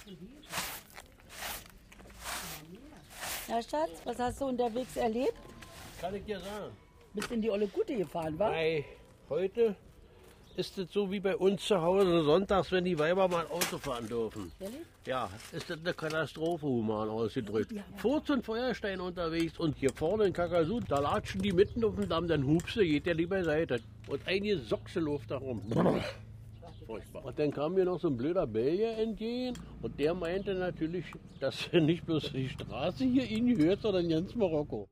Na Schatz, was hast du unterwegs erlebt? Kann ich dir sagen. Bist in die olle Gute gefahren, wa? Hey, heute ist es so wie bei uns zu Hause sonntags, wenn die Weiber mal Auto fahren dürfen. Ehrlich? Ja, ist das eine Katastrophe, human ausgedrückt. 14 Feuersteine unterwegs und hier vorne in Kakasut, da latschen die mitten auf dem Damm, dann hupse, geht der lieber beiseite. Und einige Sochse Luft da rum. Furchtbar. Und dann kam mir noch so ein blöder Belgier entgegen und der meinte natürlich, dass nicht bloß die Straße hier ihn gehört, sondern ganz Marokko.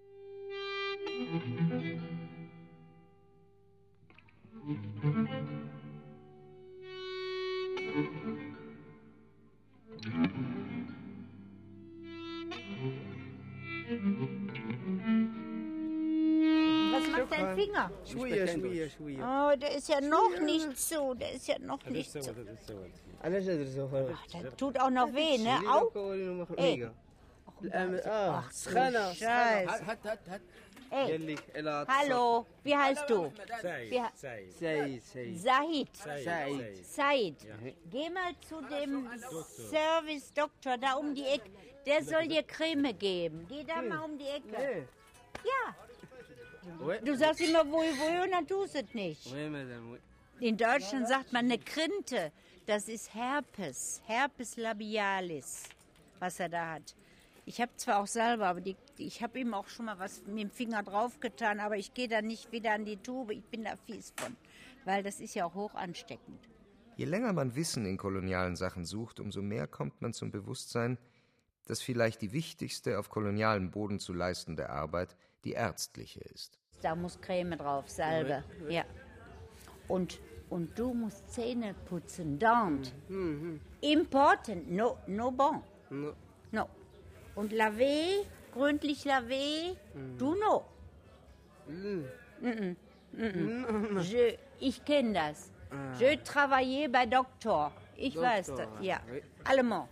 Was macht dein Finger? Oh, der ist ja noch nicht so. Der ist ja noch nicht so. Ach, das tut auch noch weh, ne? Au. Ey. Ach, Scheiße. Ey. Hallo, wie heißt du? Said. Geh mal zu dem Service-Doktor da um die Ecke. Der soll dir Creme geben. Geh da mal um die Ecke. Ja. Du sagst immer wohl und dann tust du es nicht. In Deutschland sagt man eine Krinte. Das ist Herpes. Herpes labialis, was er da hat. Ich habe zwar auch Salbe, aber ich habe ihm auch schon mal was mit dem Finger draufgetan, aber ich gehe da nicht wieder an die Tube. Ich bin da fies von, weil das ist ja auch hoch ansteckend. Je länger man Wissen in kolonialen Sachen sucht, umso mehr kommt man zum Bewusstsein, dass vielleicht die wichtigste auf kolonialem Boden zu leistende Arbeit die ärztliche ist. Da muss Creme drauf, Salbe. Ja. Und du musst Zähne putzen, don't. Important, no bon. No. Und laver, gründlich laver, du no. Ich kenne das. Je travaille bei Doktor. Ich weiß das, ja. Allemand.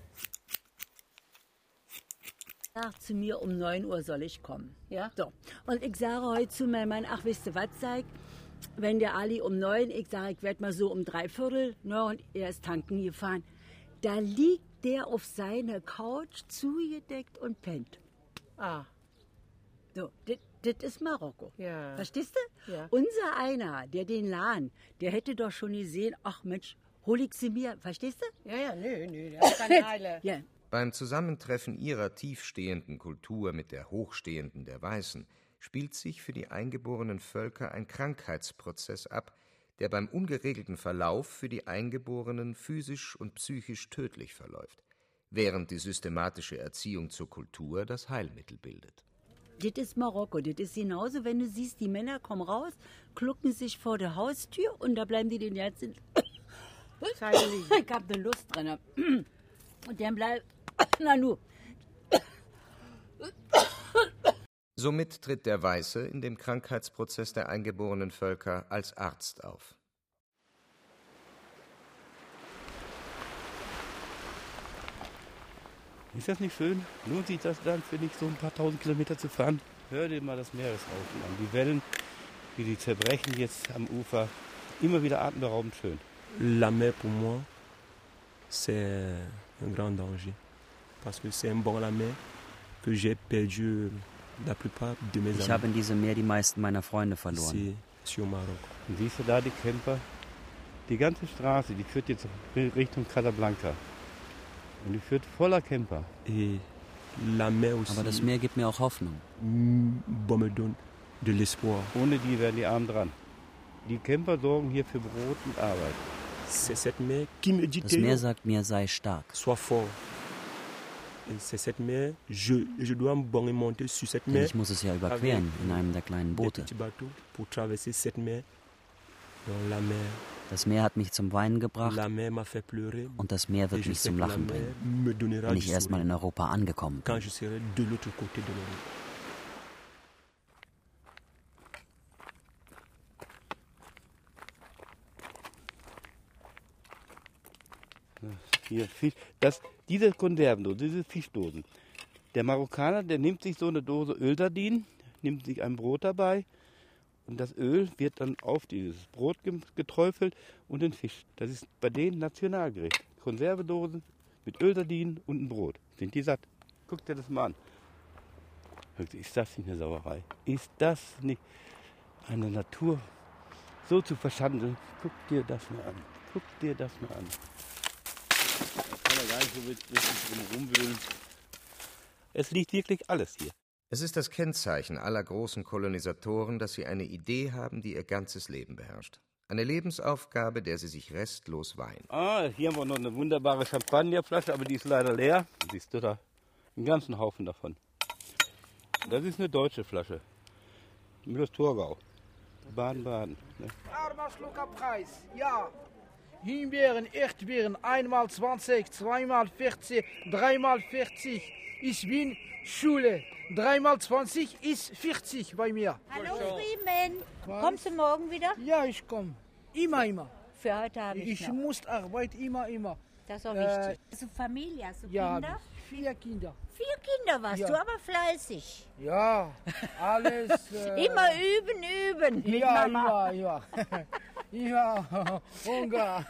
Zu mir um 9 Uhr soll ich kommen. Ja? So. Und ich sage heute zu meinem Mann, ach, wisst ihr was, sag ich? wenn der Ali um 9, ich sage, ich werde mal so um 3/4, ne, und er ist tanken gefahren, da liegt der auf seiner Couch zugedeckt und pennt. Ah. So, das ist Marokko. Ja. Verstehst du? Ja. Unser einer, der den Lahn, der hätte doch schon gesehen, ach Mensch, hol ich sie mir, verstehst du? Ja, nö, der ist keine Heile. Ja. Beim Zusammentreffen ihrer tiefstehenden Kultur mit der hochstehenden der Weißen spielt sich für die eingeborenen Völker ein Krankheitsprozess ab, der beim ungeregelten Verlauf für die Eingeborenen physisch und psychisch tödlich verläuft, während die systematische Erziehung zur Kultur das Heilmittel bildet. Das ist Marokko, das ist genauso, wenn du siehst, die Männer kommen raus, klucken sich vor der Haustür und da bleiben die den ganzen... Ich hab eine Lust dran. Und dann bleibt... Na nu. Somit tritt der Weiße in dem Krankheitsprozess der eingeborenen Völker als Arzt auf. Ist das nicht schön? Lohnt sich das dann, finde ich, so ein paar tausend Kilometer zu fahren? Hör dir mal das Meeresrauschen an. Die Wellen, wie die zerbrechen jetzt am Ufer. Immer wieder atemberaubend schön. La mer pour moi, c'est un grand danger. Parce que c'est un bord la mer que j'ai perdu la plupart de mes amis. Ich habe in diesem Meer die meisten meiner Freunde verloren. C'est sur Maroc. Und siehst du da die Camper? Die ganze Straße, die führt jetzt Richtung Casablanca. Und die führt voller Camper. Et la mer aussi. Aber das Meer gibt mir auch Hoffnung. Bon me donne de l'espoir. Ohne die wären die arm dran. Die Camper sorgen hier für Brot und Arbeit. C'est cette mer qui me dit das Meer sagt mir, sei stark. Sois fort. C'est cette mer, je dois me bon monter sur cette mer. Denn ich muss es ja überqueren in einem der kleinen Boote. Pour traverser cette mer. La mer. Das Meer hat mich zum Weinen gebracht La mer m'a fait pleurer. Und das Meer wird mich zum Lachen bringen, wenn ich erstmal in Europa angekommen bin. Quand je serai de l'autre côté de l'Europe. Hier Fisch, diese Konservendosen, diese Fischdosen. Der Marokkaner, der nimmt sich so eine Dose Ölsardinen, nimmt sich ein Brot dabei und das Öl wird dann auf dieses Brot geträufelt und den Fisch. Das ist bei denen Nationalgericht. Konservendosen mit Ölsardinen und ein Brot. Sind die satt? Guck dir das mal an. Ist das nicht eine Sauerei? Ist das nicht eine Natur so zu verschandeln? Guck dir das mal an. Guck dir das mal an. Gar nicht so richtig rumwühlen. Es liegt wirklich alles hier. Es ist das Kennzeichen aller großen Kolonisatoren, dass sie eine Idee haben, die ihr ganzes Leben beherrscht. Eine Lebensaufgabe, der sie sich restlos weihen. Hier haben wir noch eine wunderbare Champagnerflasche, aber die ist leider leer. Siehst du da? Einen ganzen Haufen davon. Das ist eine deutsche Flasche. Müllers Thurgau. Baden-Baden. Ne? Preis, ja. Himbeeren, Erdbeeren, 1x20, 2x40, 3x40. Ich bin Schule. 3x20 ist 40 bei mir. Hallo Freeman, kommst du morgen wieder? Ja, ich komme. Immer. Für heute habe ich Ich noch. muss arbeiten, immer. Das ist auch wichtig. Hast du Familie, hast du Ja, Kinder? 4 Kinder. 4 Kinder warst Ja. du, aber fleißig. Ja, alles. Immer üben mit Ja, Mama. ja. Ja, Hunger.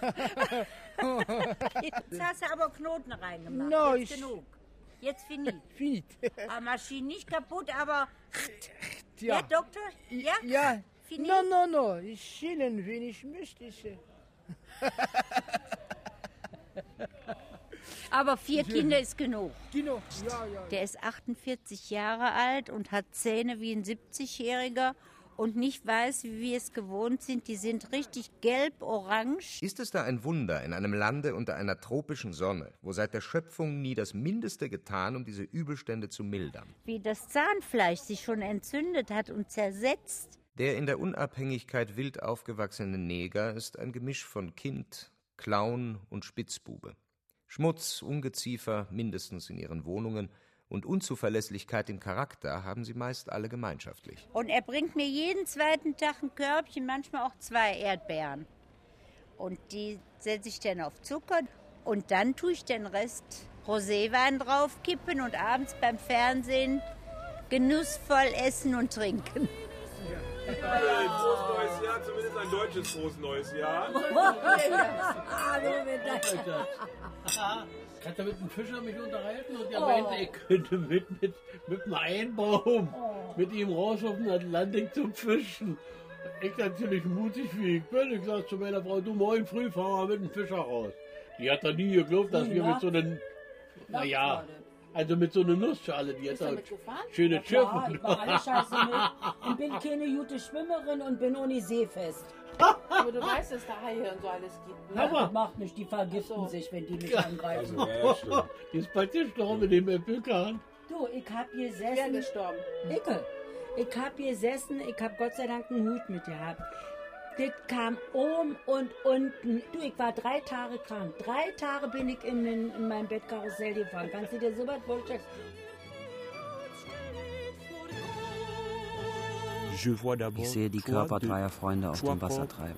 Jetzt hast du aber Knoten reingemacht. No, Jetzt ich- genug. Jetzt finit. Finit. Maschine nicht kaputt, aber... Ja. Ja, Doktor? Ja? Ja. Finit? No. Ich chillen, wenn ich möchte. Aber 4 Kinder ist genug. Genug, ja. Der ist 48 Jahre alt und hat Zähne wie ein 70-Jähriger und nicht weiß, wie wir es gewohnt sind. Die sind richtig gelb-orange. Ist es da ein Wunder in einem Lande unter einer tropischen Sonne, wo seit der Schöpfung nie das Mindeste getan, um diese Übelstände zu mildern? Wie das Zahnfleisch sich schon entzündet hat und zersetzt. Der in der Unabhängigkeit wild aufgewachsene Neger ist ein Gemisch von Kind, Clown und Spitzbube. Schmutz, Ungeziefer, mindestens in ihren Wohnungen, und Unzuverlässigkeit im Charakter haben sie meist alle gemeinschaftlich. Und er bringt mir jeden zweiten Tag ein Körbchen, manchmal auch 2 Erdbeeren. Und die setze ich dann auf Zucker und dann tue ich den Rest Roséwein draufkippen und abends beim Fernsehen genussvoll essen und trinken. Frohes neues Jahr, zumindest ein deutsches frohes neues Jahr. Ich hatte mit einem Fischer mich unterhalten und er meinte, ich könnte mit einem Einbaum mit ihm raus auf den Atlantik zum Fischen. Ich natürlich mutig wie ich bin. Ich sag zu meiner Frau, du morgen früh fahren wir mit dem Fischer raus. Die hat da nie geglaubt, dass wir mit so einem, also mit so einer Nussschale, die hat da schöne Schiffe. Ich war alle scheiße mit und bin keine gute Schwimmerin und bin auch nicht seefest. Aber du weißt, dass da Haie und so alles gibt. Ne? Das macht nicht, die vergiften sich, wenn die mich angreifen. Also, die ist bald gestorben mit dem Vulkan. Du, ich hab gesessen. Wer gestorben? Ich hab gesessen, ich hab Gott sei Dank einen Hut mit gehabt. Das kam oben und unten. Du, ich war 3 Tage krank. 3 Tage bin ich in mein Bettkarussell gefahren. Kannst du dir so was vorstellen? Ich sehe die Körper dreier Freunde auf dem Wasser treiben.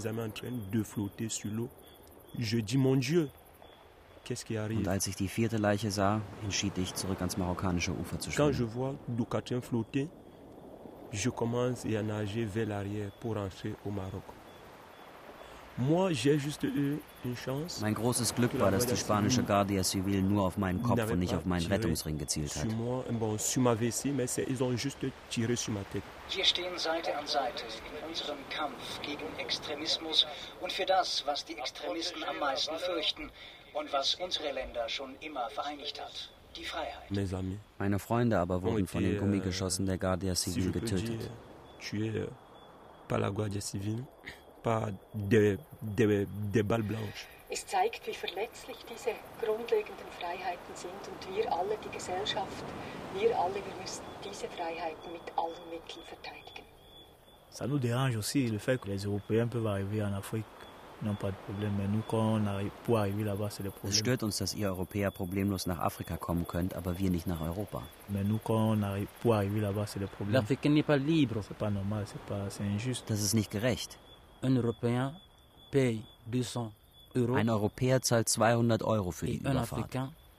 Und als ich die 4. Leiche sah, entschied ich, zurück ans marokkanische Ufer zu schwimmen. Je commence à nager vers l'arrière pour rentrer au Maroc. Mein großes Glück war, dass die spanische Guardia Civil nur auf meinen Kopf und nicht auf meinen Rettungsring gezielt hat. Wir stehen Seite an Seite in unserem Kampf gegen Extremismus und für das, was die Extremisten am meisten fürchten und was unsere Länder schon immer vereinigt hat. Die Freiheit. Meine Freunde aber wurden von den Gummigeschossen der Guardia Civil getötet. Es zeigt, wie verletzlich diese grundlegenden Freiheiten sind und wir alle, die Gesellschaft, wir müssen diese Freiheiten mit allen Mitteln verteidigen. Ça nous dérange aussi le fait que les Européens peuvent arriver en Afrique. Es stört uns, dass ihr Europäer problemlos nach Afrika kommen könnt, aber wir nicht nach Europa. Das ist nicht gerecht. Ein Europäer zahlt 200 Euro für die Überfahrt.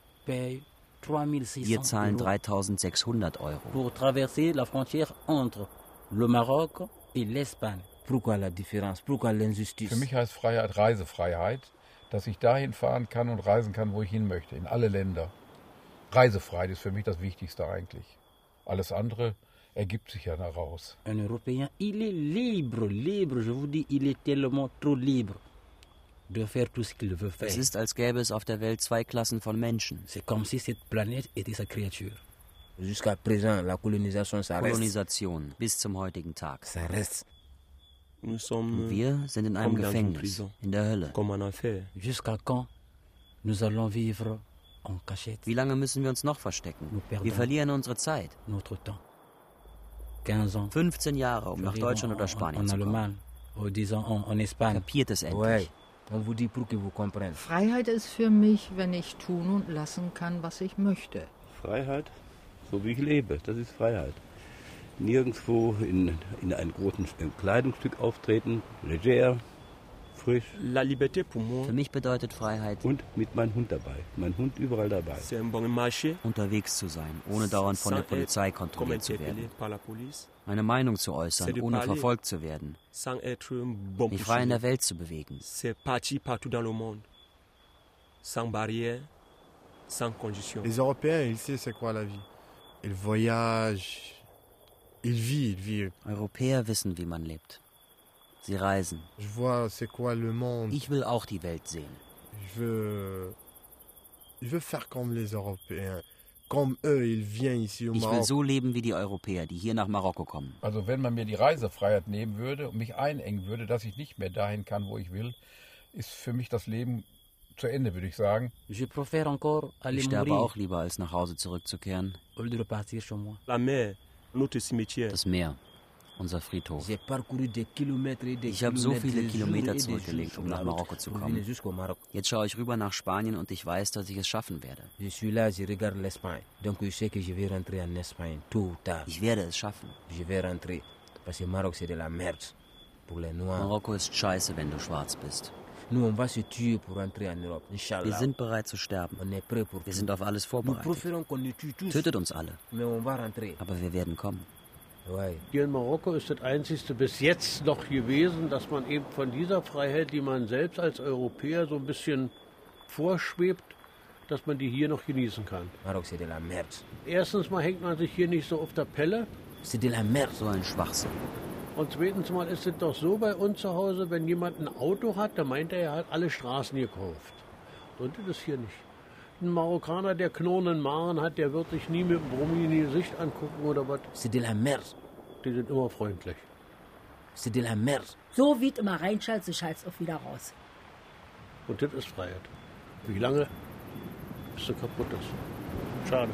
Wir zahlen 3.600 Euro. Pour traverser la frontière entre le Maroc et l'Espagne. Pourquoi la différence? Pourquoi l'injustice? Für mich heißt Freiheit Reisefreiheit, dass ich dahin fahren kann und reisen kann, wo ich hin möchte, in alle Länder. Reisefreiheit ist für mich das Wichtigste eigentlich. Alles andere ergibt sich ja daraus. Un Européen, il est libre, je vous dis, il est tellement trop libre de faire tout ce qu'il veut faire. Es ist, als gäbe es auf der Welt 2 Klassen von Menschen. C'est comme si cette planète était sa créature. Jusqu'à présent, la colonisation, ça reste. Kolonisation, bis zum heutigen Tag. Ça reste. Und wir sind in einem Gefängnis, in der Hölle. Jusqu'à quand nous allons vivre en cachette? Wie lange müssen wir uns noch verstecken? Wir verlieren unsere Zeit. 15 Jahre, um nach Deutschland oder Spanien zu kommen. Kapiert es endlich. Freiheit ist für mich, wenn ich tun und lassen kann, was ich möchte. Freiheit, so wie ich lebe, das ist Freiheit. Nirgendwo in einem großen Kleidungsstück auftreten, leger, frisch. Für mich bedeutet Freiheit, und mit meinem Hund dabei, mein Hund überall dabei. Unterwegs zu sein, ohne dauernd von der Polizei kontrolliert zu werden. Meine Meinung zu äußern, ohne verfolgt zu werden. Mich frei in der Welt zu bewegen. Les Européens, ils savent c'est quoi la vie. Ils voyagent. Europäer wissen, wie man lebt. Sie reisen. Ich will auch die Welt sehen. Ich will faire comme les Européens. Comme eux, ils viennent ici au Maroc. Ich will so leben wie die Europäer, die hier nach Marokko kommen. Also wenn man mir die Reisefreiheit nehmen würde und mich einengen würde, dass ich nicht mehr dahin kann, wo ich will, ist für mich das Leben zu Ende, würde ich sagen. Ich sterbe auch lieber, als nach Hause zurückzukehren. Das Meer, unser Friedhof. Ich habe so viele Kilometer zurückgelegt, um nach Marokko zu kommen. Jetzt schaue ich rüber nach Spanien und ich weiß, dass ich es schaffen werde. Ich werde es schaffen. Marokko ist scheiße, wenn du schwarz bist. Wir sind bereit zu sterben. Wir sind auf alles vorbereitet. Tötet uns alle. Aber wir werden kommen. Hier in Marokko ist das Einzige bis jetzt noch gewesen, dass man eben von dieser Freiheit, die man selbst als Europäer so ein bisschen vorschwebt, dass man die hier noch genießen kann. Erstens mal hängt man sich hier nicht so auf der Pelle. So ein Schwachsinn. Und zweitens mal ist es doch so bei uns zu Hause, wenn jemand ein Auto hat, dann meint er hat alle Straßen gekauft. Und das ist hier nicht. Ein Marokkaner, der Knonen Maren hat, der wird sich nie mit dem Brummi in die Gesicht angucken oder was. Die sind immer freundlich. So wie es immer reinschallt, so schallt es auch wieder raus. Und das ist Freiheit. Wie lange? Bis du kaputt ist. Schade.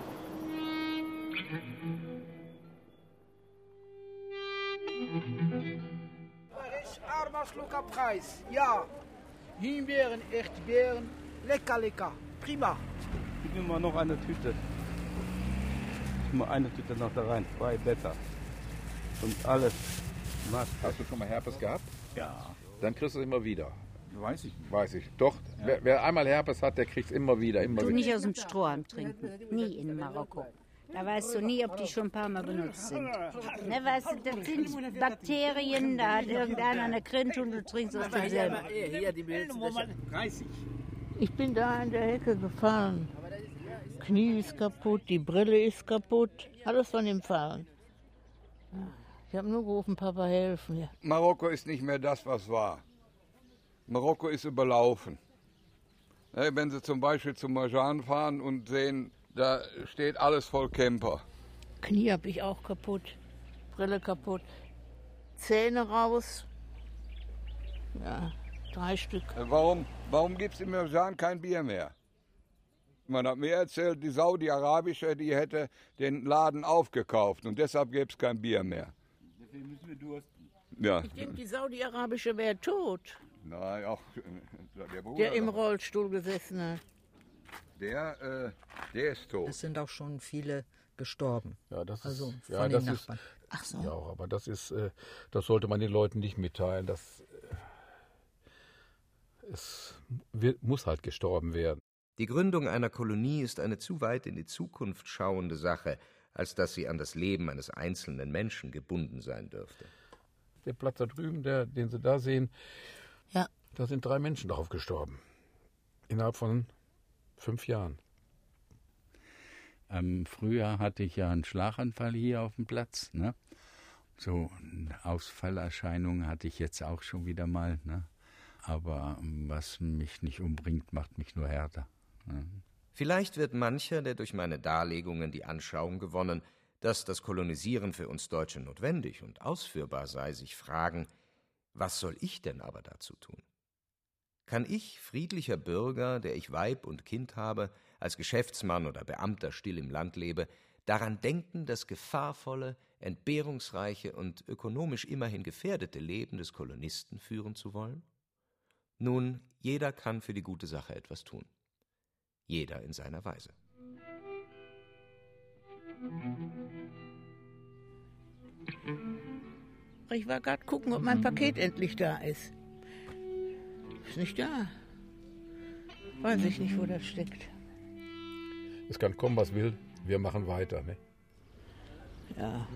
Armer Schluckerpreis, ja. Himbeeren, Erdbeeren, lecker, lecker. Prima. Gib mir mal noch eine Tüte. Gib mal eine Tüte noch da rein. 2 Blätter. Und alles. Hast du schon mal Herpes gehabt? Ja. Dann kriegst du es immer wieder. Weiß ich. Weiß ich. Doch, ja. Wer einmal Herpes hat, der kriegt es immer wieder. Du nicht aus dem Strohhalm trinken. Nie in Marokko. Da weißt du nie, ob die schon ein paar Mal benutzt sind. Ne, weißt du, das sind Bakterien, da hat irgendeiner eine Krinte und du trinkst aus demselben. Ich bin da in der Hecke gefallen. Knie ist kaputt, die Brille ist kaputt, alles von dem Fallen. Ich habe nur gerufen, Papa, helfen. Ja. Marokko ist nicht mehr das, was war. Marokko ist überlaufen. Wenn Sie zum Beispiel zum Marjan fahren und sehen, da steht alles voll Camper. Knie habe ich auch kaputt, Brille kaputt, Zähne raus. Ja, 3 Stück. Warum gibt es im Marjan kein Bier mehr? Man hat mir erzählt, die Saudi-Arabische, die hätte den Laden aufgekauft und deshalb gäbe es kein Bier mehr. Deswegen müssen wir dursten. Ja. Ich denke, die Saudi-Arabische wäre tot. Nein, auch der Bruder. Der im Rollstuhl gesessen hat. Der ist tot. Es sind auch schon viele gestorben. Ja, das ist, also ja, von das den ist, Nachbarn. Ach so. Ja, aber das ist, das sollte man den Leuten nicht mitteilen. Muss halt gestorben werden. Die Gründung einer Kolonie ist eine zu weit in die Zukunft schauende Sache, als dass sie an das Leben eines einzelnen Menschen gebunden sein dürfte. Der Platz da drüben, den Sie da sehen, ja. Da sind 3 Menschen drauf gestorben. Innerhalb von 5 Jahren. Im Frühjahr hatte ich ja einen Schlaganfall hier auf dem Platz. Ne? So Ausfallerscheinungen hatte ich jetzt auch schon wieder mal. Ne? Aber was mich nicht umbringt, macht mich nur härter. Ne? Vielleicht wird mancher, der durch meine Darlegungen die Anschauung gewonnen, dass das Kolonisieren für uns Deutsche notwendig und ausführbar sei, sich fragen, was soll ich denn aber dazu tun? Kann ich, friedlicher Bürger, der ich Weib und Kind habe, als Geschäftsmann oder Beamter still im Land lebe, daran denken, das gefahrvolle, entbehrungsreiche und ökonomisch immerhin gefährdete Leben des Kolonisten führen zu wollen? Nun, jeder kann für die gute Sache etwas tun. Jeder in seiner Weise. Ich war gerade gucken, ob mein Paket endlich da ist. Ist nicht da. Weiß ich nicht, wo das steckt. Es kann kommen, was will. Wir machen weiter, ne? Ja.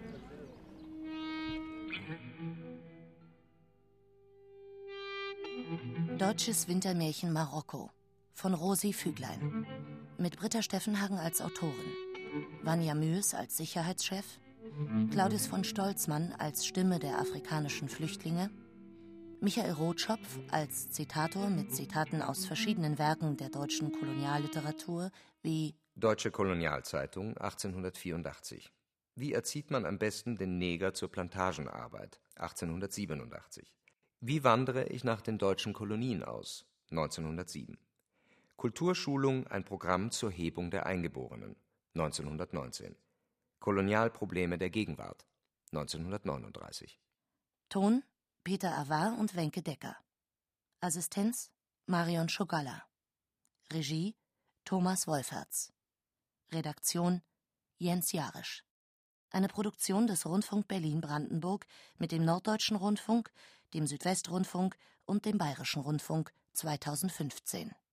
Deutsches Wintermärchen Marokko von Rosi Füglein. Mit Britta Steffenhagen als Autorin, Vanja Mühes als Sicherheitschef, Claudius von Stolzmann als Stimme der afrikanischen Flüchtlinge, Michael Rotschopf als Zitator mit Zitaten aus verschiedenen Werken der deutschen Kolonialliteratur wie Deutsche Kolonialzeitung 1884. Wie erzieht man am besten den Neger zur Plantagenarbeit? 1887. Wie wandere ich nach den deutschen Kolonien aus? 1907. Kulturschulung, ein Programm zur Hebung der Eingeborenen. 1919. Kolonialprobleme der Gegenwart. 1939. Ton Peter Avar und Wenke Decker. Assistenz Marion Schogalla. Regie Thomas Wolferts. Redaktion Jens Jarisch. Eine Produktion des Rundfunk Berlin-Brandenburg mit dem Norddeutschen Rundfunk, dem Südwestrundfunk und dem Bayerischen Rundfunk 2015.